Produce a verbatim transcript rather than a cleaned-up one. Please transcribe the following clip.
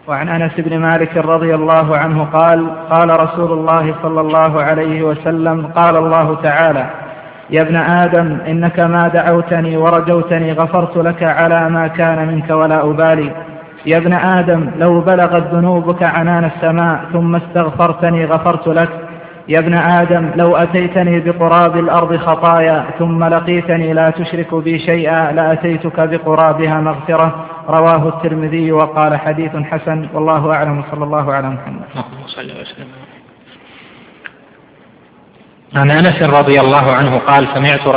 وعن أنس بن مالك رضي الله عنه قال قال رسول الله صلى الله عليه وسلم قال الله تعالى يا ابن آدم إنك ما دعوتني ورجوتني غفرت لك على ما كان منك ولا أبالي. يا ابن آدم لو بلغت ذنوبك عنان السماء ثم استغفرتني غفرت لك. يا ابن آدم لو أتيتني بقراب الأرض خطايا ثم لقيتني لا تشرك بي شيئا لأتيتك بقرابها مغفرة. رواه الترمذي وقال حديث حسن والله أعلم صلى الله على محمد. عن أنس رضي الله عنه قال سمعت